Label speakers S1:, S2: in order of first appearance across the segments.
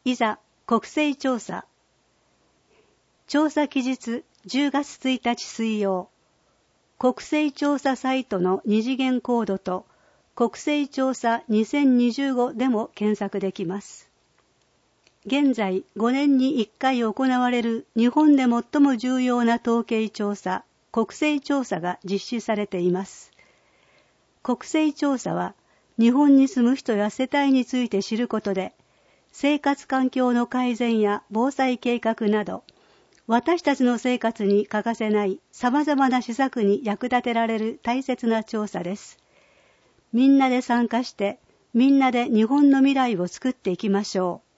S1: いざ国勢調査。調査期日10月1日水曜。国勢調査サイトの二次元コードと国勢調査2025でも検索できます。現在5年に1回行われる日本で最も重要な統計調査、国勢調査が実施されています。国勢調査は日本に住む人や世帯について知ることで、生活環境の改善や防災計画など、私たちの生活に欠かせない様々な施策に役立てられる大切な調査です。みんなで参加して、みんなで日本の未来を作っていきましょ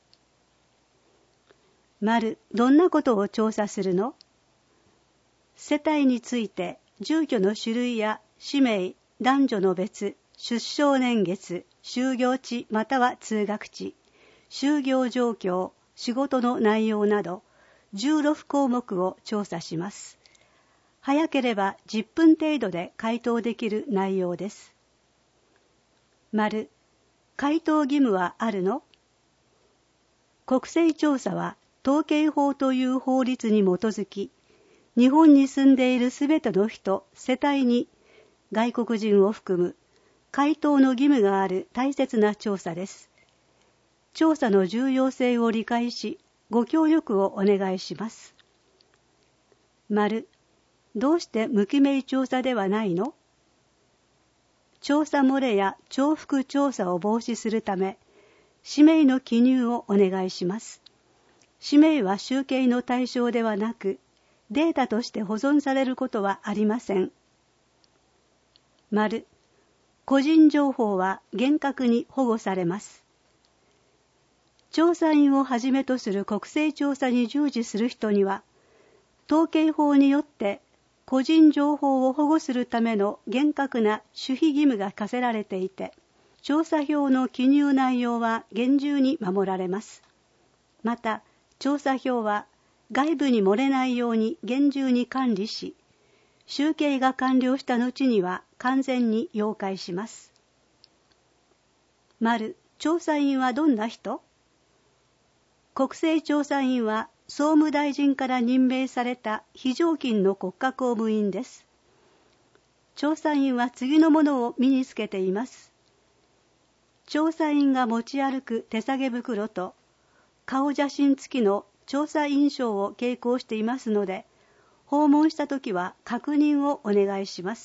S1: う。どんなことを調査するの？世帯について、住居の種類や氏名、男女の別、出生年月、就業地または通学地、就業状況、仕事の内容など16項目を調査します。早ければ10分程度で回答できる内容です。回答義務はあるの？国勢調査は統計法という法律に基づき、日本に住んでいるすべての人、世帯に外国人を含む回答の義務がある大切な調査です。調査の重要性を理解し、ご協力をお願いします。どうして無記名調査ではないの？調査漏れや重複調査を防止するため、氏名の記入をお願いします。氏名は集計の対象ではなく、データとして保存されることはありません。個人情報は厳格に保護されます。調査員をはじめとする国勢調査に従事する人には、統計法によって個人情報を保護するための厳格な守秘義務が課せられていて、調査票の記入内容は厳重に守られます。また、調査票は外部に漏れないように厳重に管理し、集計が完了した後には完全に溶解します。調査員はどんな人？国勢調査員は総務大臣から任命された非常勤の国家公務員です。調査員は次のものを身につけています。調査員が持ち歩く手提げ袋と顔写真付きの調査員証を携行していますので、訪問したときは確認をお願いします。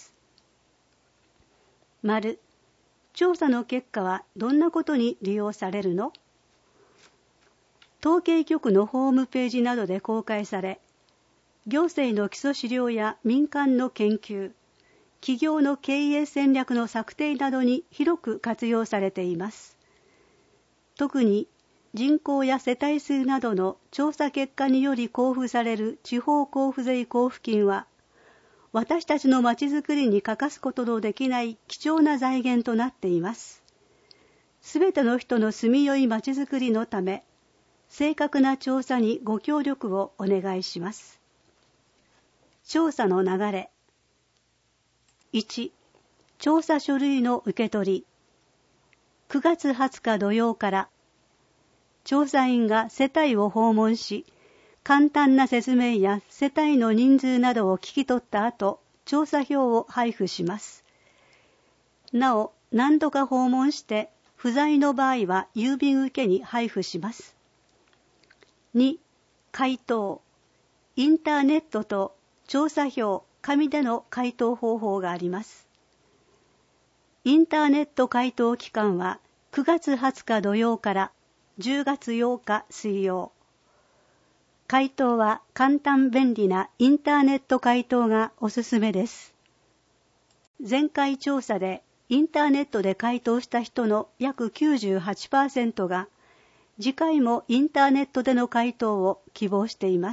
S1: 調査の結果はどんなことに利用されるの？統計局のホームページなどで公開され、行政の基礎資料や民間の研究、企業の経営戦略の策定などに広く活用されています。特に人口や世帯数などの調査結果により交付される地方交付税交付金は、私たちのまちづくりに欠かすことのできない貴重な財源となっています。すべての人の住みよいまちづくりのため、正確な調査にご協力をお願いします。調査の流れ。1、調査書類の受け取り。9月20日土曜から、調査員が世帯を訪問し、簡単な説明や世帯の人数などを聞き取った後、調査票を配布します。なお、何度か訪問して不在の場合は郵便受けに配布します。2、回答。インターネットと調査票、紙での回答方法があります。インターネット回答期間は9月20日土曜から10月8日水曜。回答は簡単便利なインターネット回答がおすすめです。前回調査でインターネットで回答した人の約 98% が次回もインターネットでの回答を希望しています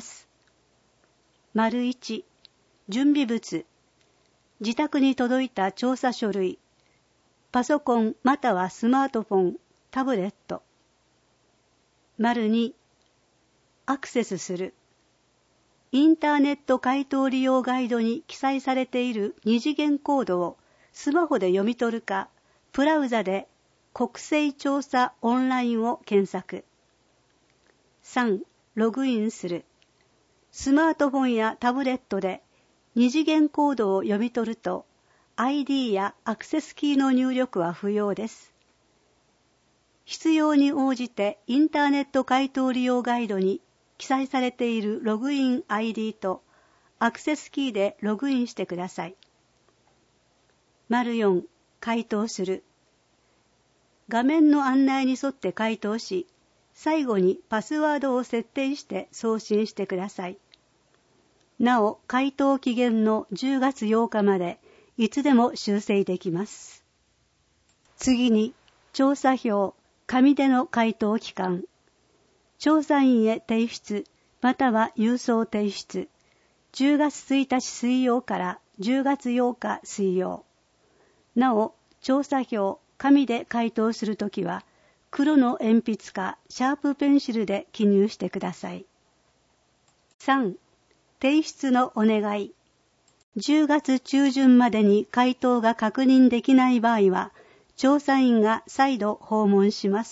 S1: 。1、準備物。自宅に届いた調査書類。パソコンまたはスマートフォン、タブレット。2、アクセスする。インターネット回答利用ガイドに記載されている二次元コードをスマホで読み取るか、ブラウザで国勢調査オンラインを検索。 3. ログインする。スマートフォンやタブレットで二次元コードを読み取ると ID やアクセスキーの入力は不要です。必要に応じてインターネット回答利用ガイドに記載されているログイン ID とアクセスキーでログインしてください。4. 回答する。画面の案内に沿って回答し、最後にパスワードを設定して送信してください。なお、回答期限の10月8日までいつでも修正できます。次に、調査票、紙での回答期間。調査員へ提出、または郵送提出。10月1日水曜から10月8日水曜。なお、調査票、紙で回答するときは、黒の鉛筆かシャープペンシルで記入してください。3. 提出のお願い。10月中旬までに回答が確認できない場合は、調査員が再度訪問します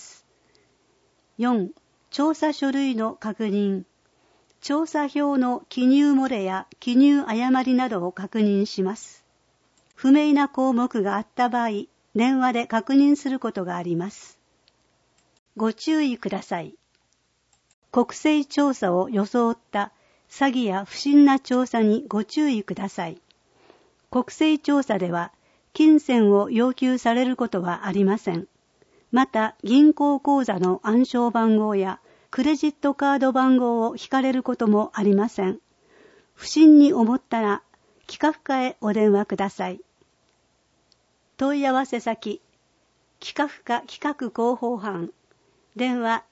S1: 。4. 調査書類の確認。調査票の記入漏れや記入誤りなどを確認します。不明な項目があった場合、電話で確認することがあります。ご注意ください。国勢調査を装った詐欺や不審な調査にご注意ください。国勢調査では、金銭を要求されることはありません。また、銀行口座の暗証番号やクレジットカード番号を聞かれることもありません。不審に思ったら、企画課へお電話ください。問い合わせ先、企画課企画広報班、電話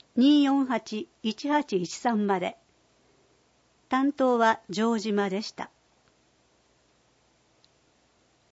S1: 096-248-1813 まで。担当は城島でした。